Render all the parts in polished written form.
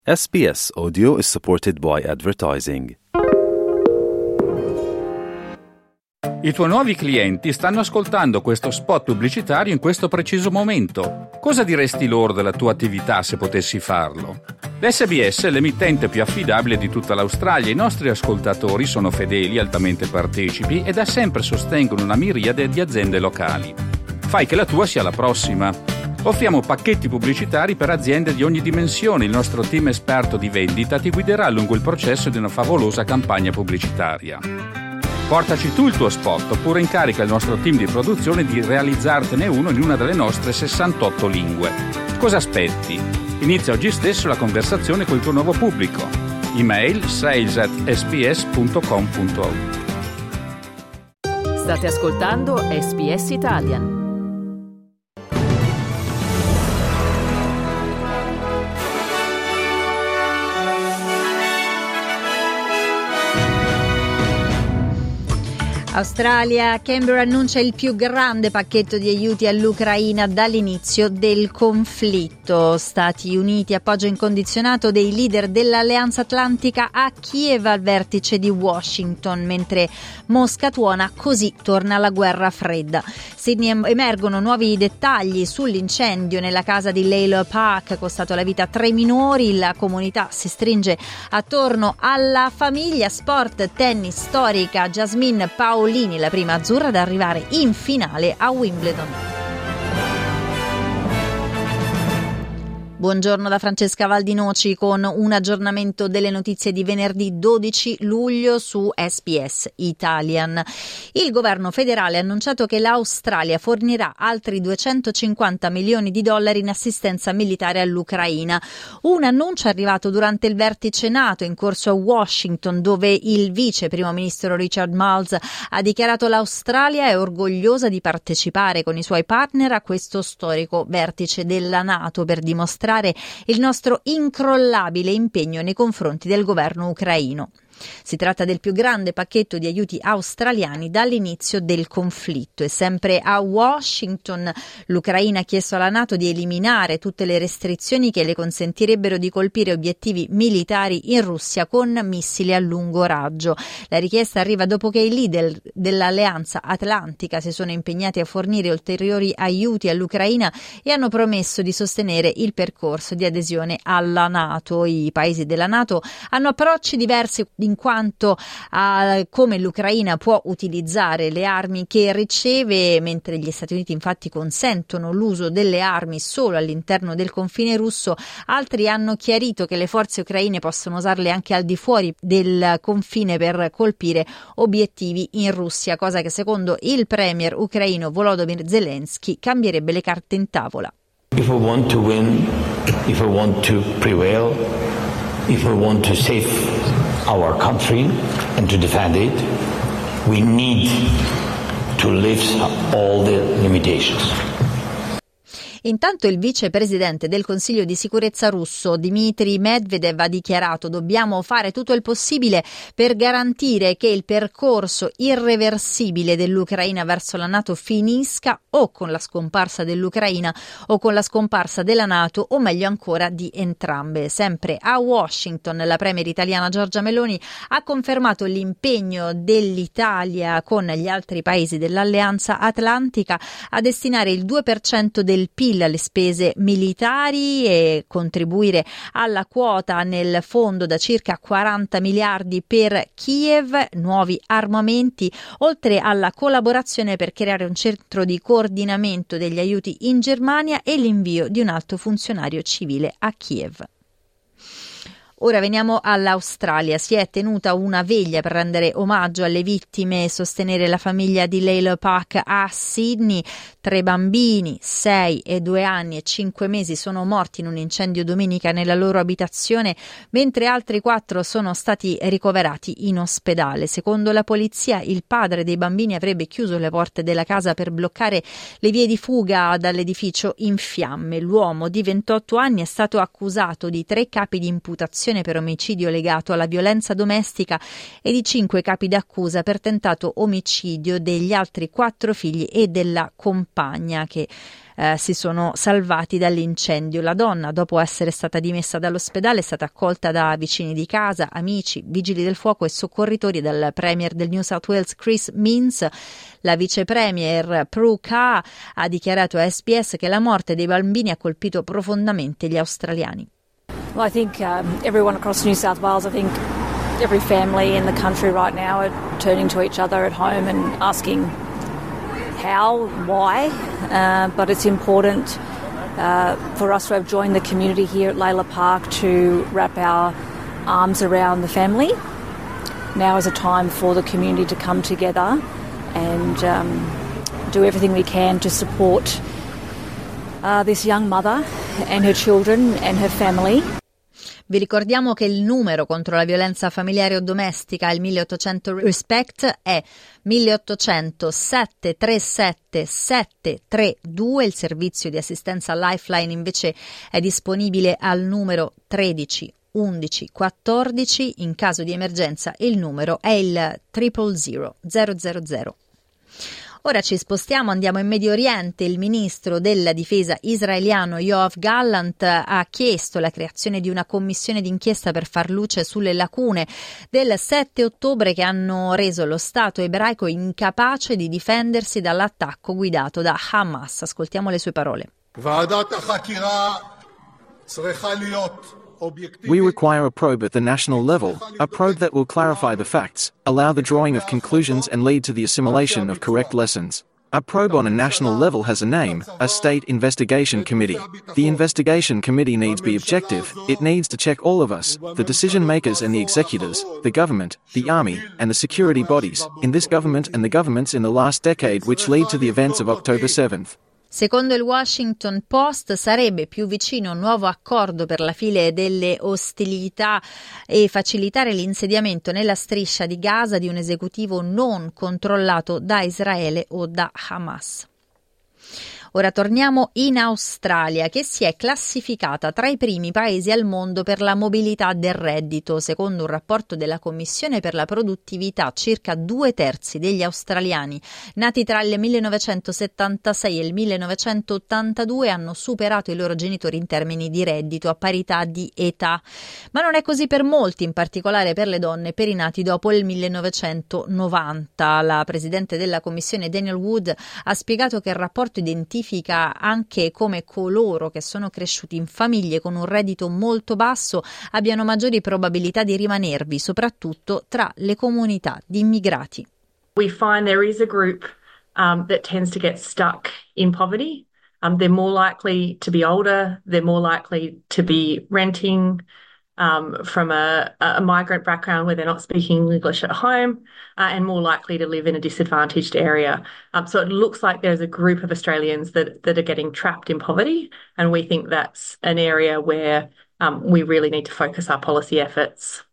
SBS Audio is supported by advertising. I tuoi nuovi clienti stanno ascoltando questo spot pubblicitario in questo preciso momento. Cosa diresti loro della tua attività se potessi farlo? L'SBS è l'emittente più affidabile di tutta l'Australia. I nostri ascoltatori sono fedeli, altamente partecipi e da sempre sostengono una miriade di aziende locali. Fai che la tua sia la prossima. Offriamo pacchetti pubblicitari per aziende di ogni dimensione. Il nostro team esperto di vendita ti guiderà lungo il processo di una favolosa campagna pubblicitaria. Portaci tu il tuo spot oppure incarica il nostro team di produzione di realizzartene uno in una delle nostre 68 lingue. Cosa aspetti? Inizia oggi stesso la conversazione col tuo nuovo pubblico. Email sales@sbs.com.au. State ascoltando SBS Italian. Australia, Canberra annuncia il più grande pacchetto di aiuti all'Ucraina dall'inizio del conflitto. Stati Uniti, appoggio incondizionato dei leader dell'Alleanza Atlantica a Kiev al vertice di Washington, mentre Mosca tuona così torna la guerra fredda. Sydney emergono nuovi dettagli sull'incendio nella casa di Layla Park, costato la vita a 3 minori. La comunità si stringe attorno alla famiglia. Sport, tennis, storica Jasmine Paolini, la prima azzurra ad arrivare in finale a Wimbledon. Buongiorno da Francesca Valdinoci con un aggiornamento delle notizie di venerdì 12 luglio su SBS Italian. Il governo federale ha annunciato che l'Australia fornirà altri 250 milioni di dollari in assistenza militare all'Ucraina. Un annuncio arrivato durante il vertice NATO in corso a Washington, dove il vice primo ministro Richard Marles ha dichiarato l'Australia è orgogliosa di partecipare con i suoi partner a questo storico vertice della NATO per dimostrare il nostro incrollabile impegno nei confronti del governo ucraino. Si tratta del più grande pacchetto di aiuti australiani dall'inizio del conflitto e sempre a Washington l'Ucraina ha chiesto alla NATO di eliminare tutte le restrizioni che le consentirebbero di colpire obiettivi militari in Russia con missili a lungo raggio. La richiesta arriva dopo che i leader dell'Alleanza Atlantica si sono impegnati a fornire ulteriori aiuti all'Ucraina e hanno promesso di sostenere il percorso di adesione alla NATO. I paesi della NATO hanno approcci diversi in quanto a come l'Ucraina può utilizzare le armi che riceve, mentre gli Stati Uniti infatti consentono l'uso delle armi solo all'interno del confine russo. Altri hanno chiarito che le forze ucraine possono usarle anche al di fuori del confine per colpire obiettivi in Russia, cosa che secondo il premier ucraino Volodymyr Zelensky cambierebbe le carte in tavola. If we want to win, if we want to prevail, if we want to save our country and to defend it, we need to lift all the limitations. Intanto il vicepresidente del Consiglio di sicurezza russo Dmitry Medvedev ha dichiarato: dobbiamo fare tutto il possibile per garantire che il percorso irreversibile dell'Ucraina verso la NATO finisca o con la scomparsa dell'Ucraina o con la scomparsa della NATO, o meglio ancora di entrambe. Sempre a Washington la premier italiana Giorgia Meloni ha confermato l'impegno dell'Italia con gli altri paesi dell'Alleanza Atlantica a destinare il 2% del PIL alle spese militari e contribuire alla quota nel fondo da circa 40 miliardi per Kiev, nuovi armamenti, oltre alla collaborazione per creare un centro di coordinamento degli aiuti in Germania e l'invio di un alto funzionario civile a Kiev. Ora veniamo all'Australia. Si è tenuta una veglia per rendere omaggio alle vittime e sostenere la famiglia di Layla Park a Sydney. 3 bambini, 6 e 2 anni e 5 mesi, sono morti in un incendio domenica nella loro abitazione, mentre altri 4 sono stati ricoverati in ospedale. Secondo la polizia, il padre dei bambini avrebbe chiuso le porte della casa per bloccare le vie di fuga dall'edificio in fiamme. L'uomo di 28 anni è stato accusato di 3 capi di imputazione imputazione per omicidio legato alla violenza domestica e di 5 capi d'accusa per tentato omicidio degli altri 4 figli e della compagna che si sono salvati dall'incendio. La donna, dopo essere stata dimessa dall'ospedale, è stata accolta da vicini di casa, amici, vigili del fuoco e soccorritori dal premier del New South Wales Chris Minns. La vice premier Prue Car ha dichiarato a SBS che la morte dei bambini ha colpito profondamente gli australiani. Well, I think everyone across New South Wales, I think every family in the country right now are turning to each other at home and asking how, why, but it's important for us to have joined the community here at Layla Park to wrap our arms around the family. Now is a time for the community to come together and do everything we can to support this young mother and her children and her family. Vi ricordiamo che il numero contro la violenza familiare o domestica, il 1800 RESPECT, è 1800 737 732. Il servizio di assistenza Lifeline invece è disponibile al numero 13 11 14. In caso di emergenza il numero è il 000 000. Ora ci spostiamo, andiamo in Medio Oriente. Il ministro della difesa israeliano Yoav Gallant ha chiesto la creazione di una commissione d'inchiesta per far luce sulle lacune del 7 ottobre che hanno reso lo Stato ebraico incapace di difendersi dall'attacco guidato da Hamas. Ascoltiamo le sue parole. We require a probe at the national level, a probe that will clarify the facts, allow the drawing of conclusions and lead to the assimilation of correct lessons. A probe on a national level has a name, a State Investigation Committee. The investigation committee needs to be objective, it needs to check all of us, the decision makers and the executors, the government, the army, and the security bodies, in this government and the governments in the last decade which lead to the events of October 7th. Secondo il Washington Post sarebbe più vicino un nuovo accordo per la fine delle ostilità e facilitare l'insediamento nella striscia di Gaza di un esecutivo non controllato da Israele o da Hamas. Ora torniamo in Australia, che si è classificata tra i primi paesi al mondo per la mobilità del reddito. Secondo un rapporto della Commissione per la produttività, circa 2/3 degli australiani nati tra il 1976 e il 1982 hanno superato i loro genitori in termini di reddito a parità di età. Ma non è così per molti, in particolare per le donne e per i nati dopo il 1990. La presidente della Commissione, Daniel Wood, ha spiegato che il rapporto identifica anche come coloro che sono cresciuti in famiglie con un reddito molto basso abbiano maggiori probabilità di rimanervi, soprattutto tra le comunità di immigrati. We find there is a group that tends to get stuck in poverty. They're more likely to be older, they're more likely to be renting from a migrant background where they're not speaking English at home and more likely to live in a disadvantaged area. So it looks like there's a group of Australians that are getting trapped in poverty, and we think that's an area where we really need to focus our policy efforts.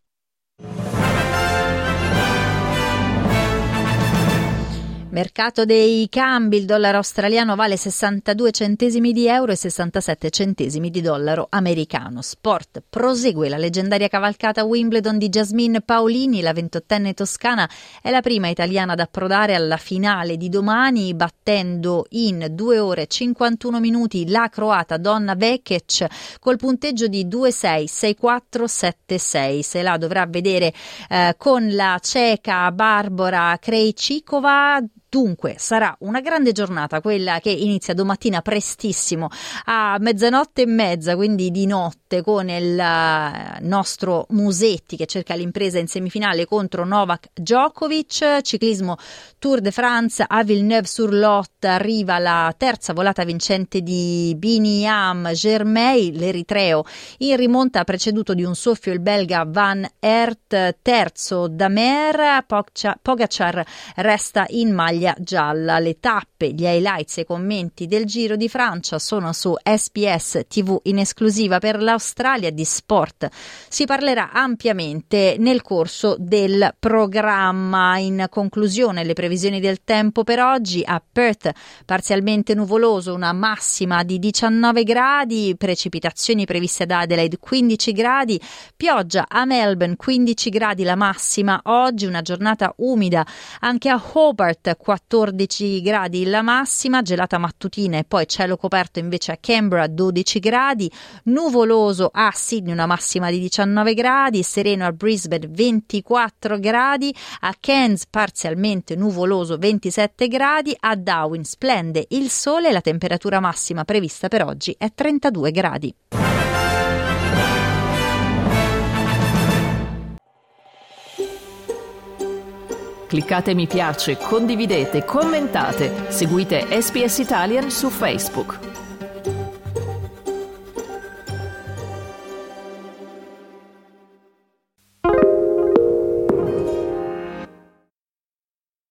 Mercato dei cambi, il dollaro australiano vale 62 centesimi di euro e 67 centesimi di dollaro americano. Sport, prosegue la leggendaria cavalcata Wimbledon di Jasmine Paolini. La 28enne toscana è la prima italiana ad approdare alla finale di domani, battendo in 2 ore e 51 minuti la croata Donna Vekic col punteggio di 2-6, 6-4, 7-6. Se la dovrà vedere con la ceca Barbora Krejcikova. Dunque sarà una grande giornata quella che inizia domattina prestissimo a 00:30, quindi di notte, con il nostro Musetti che cerca l'impresa in semifinale contro Novak Djokovic. Ciclismo Tour de France, a Villeneuve-sur-Lot arriva la terza volata vincente di Biniam Germay, l'eritreo in rimonta, preceduto di un soffio il belga Van Aert, terzo Damer. Pogacar resta in maglia maglia gialla. Le tappe, gli highlights e i commenti del Giro di Francia sono su SBS TV in esclusiva. Per l'Australia di sport si parlerà ampiamente nel corso del programma. In conclusione, le previsioni del tempo per oggi: a Perth parzialmente nuvoloso, una massima di 19 gradi, precipitazioni previste ad Adelaide 15 gradi, pioggia a Melbourne 15 gradi la massima oggi, una giornata umida anche a Hobart 14 gradi la massima, gelata mattutina e poi cielo coperto invece a Canberra 12 gradi, nuvoloso a Sydney una massima di 19 gradi, sereno a Brisbane 24 gradi, a Cairns parzialmente nuvoloso 27 gradi, a Darwin splende il sole e la temperatura massima prevista per oggi è 32 gradi. Cliccate mi piace, condividete, commentate, seguite SBS Italian su Facebook.